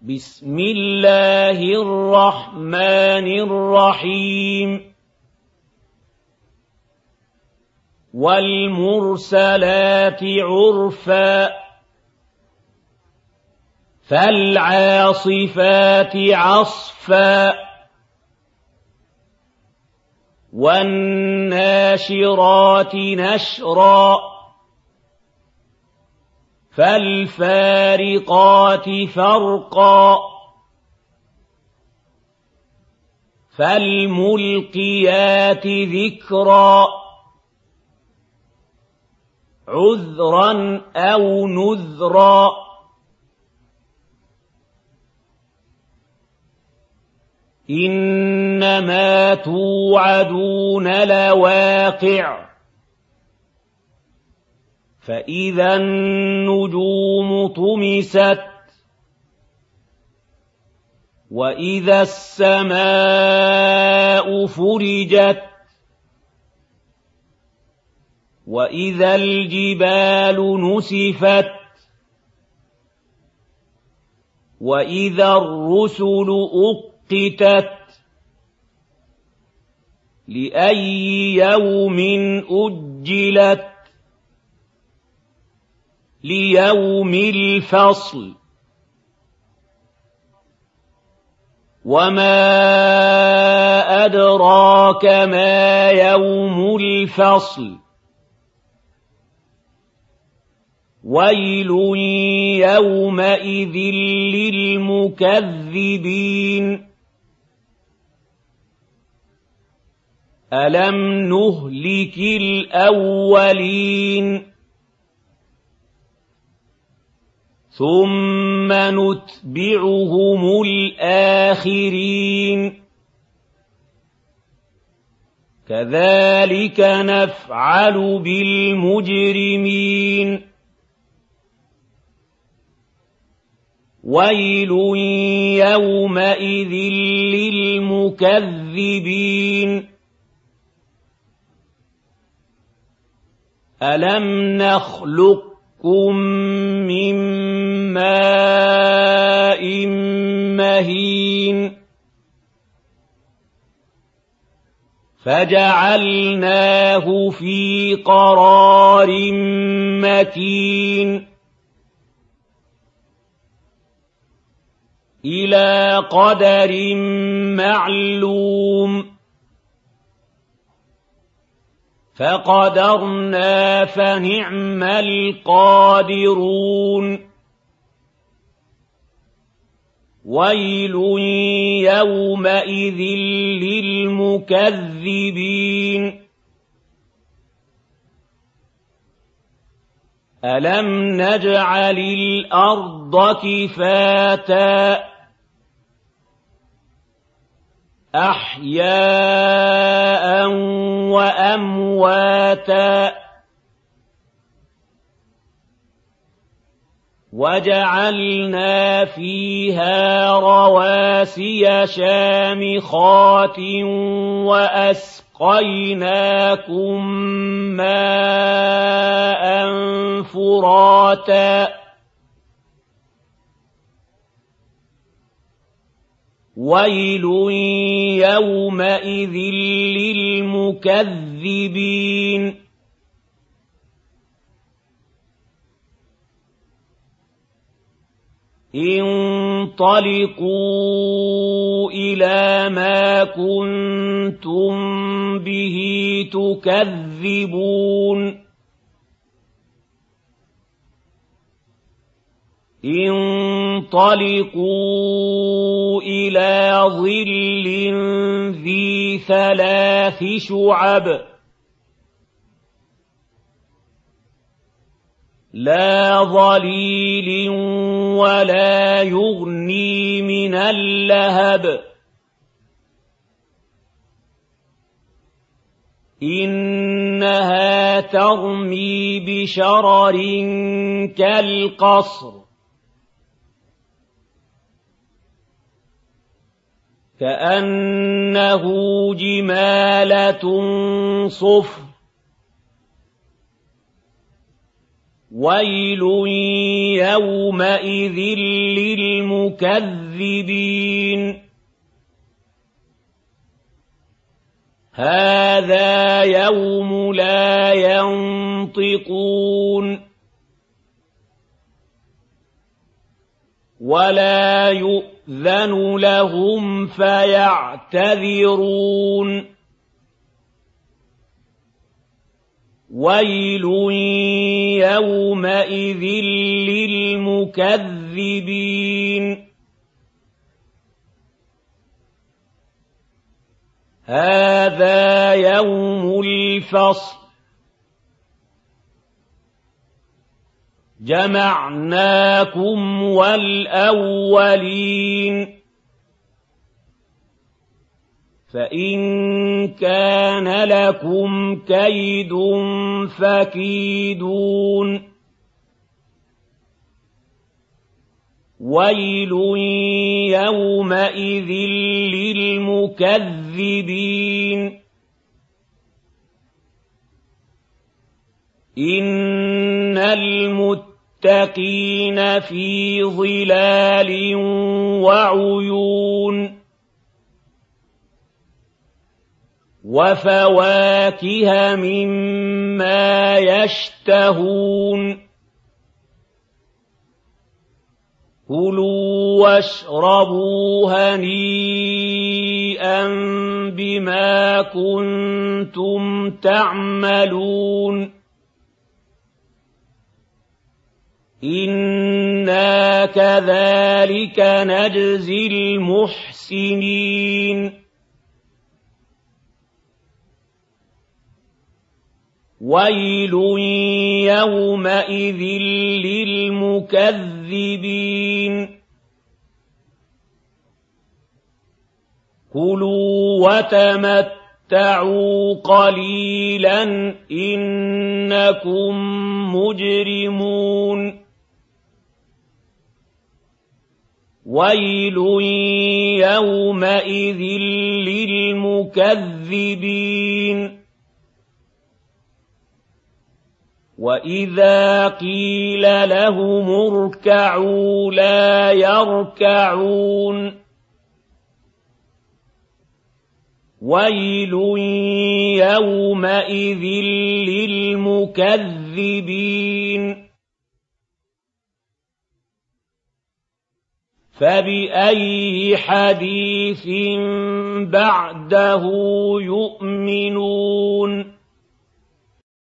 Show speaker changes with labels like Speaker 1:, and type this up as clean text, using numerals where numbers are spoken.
Speaker 1: بسم الله الرحمن الرحيم والمرسلات عرفا فالعاصفات عصفا والناشرات نشرا فالفارقات فرقا فالملقيات ذكرا عذرا أو نذرا إنما توعدون لواقع فإذا النجوم طمست وإذا السماء فرجت وإذا الجبال نسفت وإذا الرسل أقتت لأي يوم أجلت ليوم الفصل وما أدراك ما يوم الفصل ويل يومئذ للمكذبين ألم نهلك الأولين ثم نتبعهم الآخرين كذلك نفعل بالمجرمين ويل يومئذ للمكذبين ألم نخلقكم من ماء مهين فجعلناه في قرار مكين إلى قدر معلوم فقدرنا فنعم القادرون ويل يومئذ للمكذبين ألم نجعل الأرض كفاتا أحياء وأمواتا وجعلنا فيها رواسي شامخات وأسقيناكم ماء فراتا ويل يومئذ للمكذبين انطلقوا إلى ما كنتم به تكذبون انطلقوا إلى ظل ذي ثلاث شعب لا ظليل ولا يغني من اللهب إنها ترمي بشرر كالقصر كأنه جمالة صفر ويل يومئذ للمكذبين للمكذبين هذا يوم لا ينطقون ولا يؤذن لهم فيعتذرون ويل يومئذ للمكذبين هذا يوم الفصل جمعناكم والأولين فإن كان لكم كيد فكيدون ويل يومئذ للمكذبين إن المتقين في ظلال وعيون وفواكه مما يشتهون كلوا واشربوا هنيئا بما كنتم تعملون إنا كذلك نجزي المحسنين ويل يومئذ للمكذبين كلوا وتمتعوا قليلا إنكم مجرمون ويل يومئذ للمكذبين وإذا قيل لهم اركعوا لا يركعون ويل يومئذ للمكذبين فبأي حديث بعده يؤمنون